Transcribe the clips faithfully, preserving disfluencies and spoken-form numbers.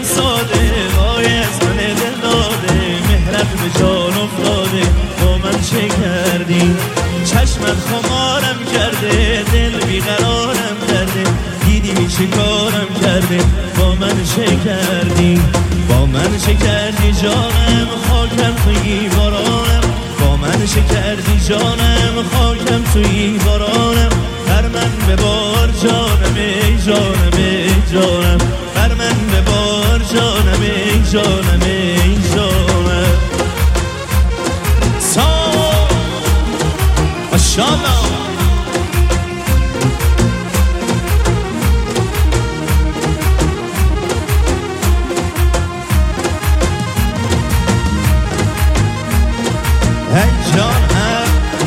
دلم ساده، وای از من دل داده، مهرت به جان افتاده، با من چه کردی؟ چشمت خمارم کرده، دل بیقرارم کرده، دیدی چه کارم کرده، با من چه کردی؟ با من چه کردی جانم، خاکم توی بارانم، با من چه کردی جانم، خاکم توی بارانم، بر من ببار جانم ای جانم ای جانم، بر من ببار جانم ای جانم ای جانم. سلام ماشاءالله. ای جانم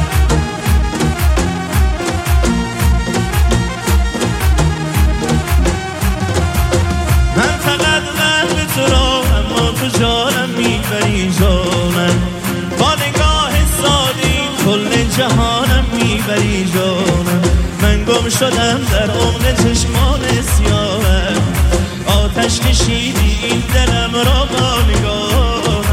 من فقط قلب تو را، اما تو جانم میبری جانم، با نگاه سادی کل جهانم میبری جانم، من گم شدم در عمق چشمان سیاهم، آتش کشیدی این دلم را با نگاهم،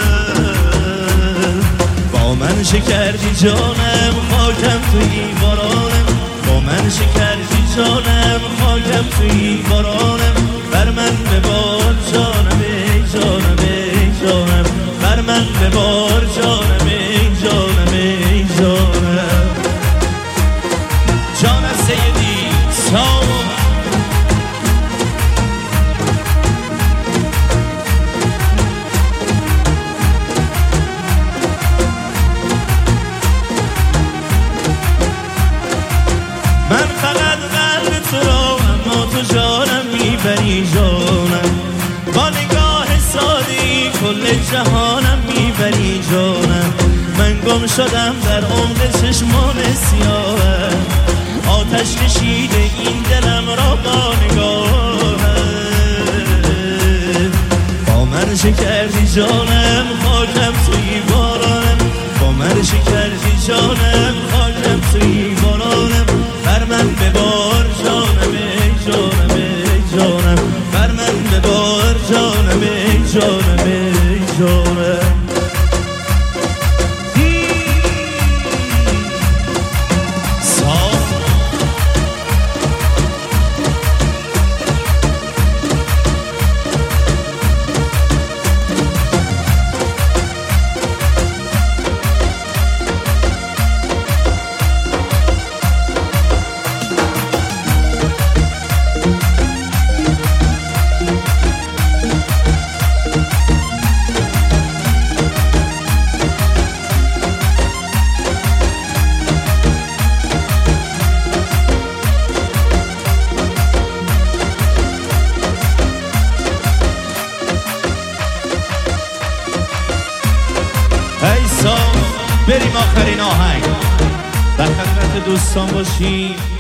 با من چه کردی جانم، خاکم توی بارانم، با من چه کردی جانم، خاکم توی بارانم، بر من ببار جانم ای جانم ای جانم، بر من ببار جانم ای جانم ای جانم. جانم سیدی سلام. من فقط قلب تو را، اما تو جانم میبری جانم، با نگاه سادی کل جهانم میبری جانم، من گم شدم در عمق چشمان سیاهم، آتش کشیده این دلم را با نگاهم، با من چه کردی جانم، خاکم توی بارانم، با من چه کردی جانم، خاکم توی بارانم، بر من ببار جانم ای جانم ای جانم، بر من ببار جانم ای جانم ای جانم. بریم آخرین آهنگ، در خدمت دوستان باشیم.